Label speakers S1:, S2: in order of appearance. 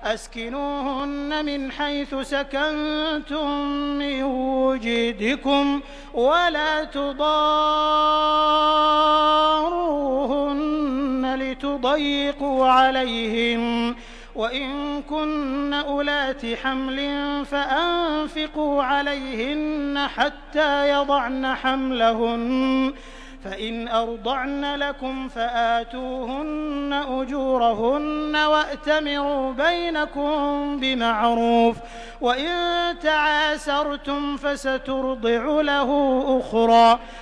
S1: أسكنوهن من حيث سكنتم من وجدكم ولا تضاروهن لتضيقوا عليهم وإن كن أولات حمل فأنفقوا عليهن حتى يضعن حملهن فإن أرضعن لكم فآتوهن أجورهن وأتمروا بينكم بمعروف وإن تعاسرتم فسترضع له أخرى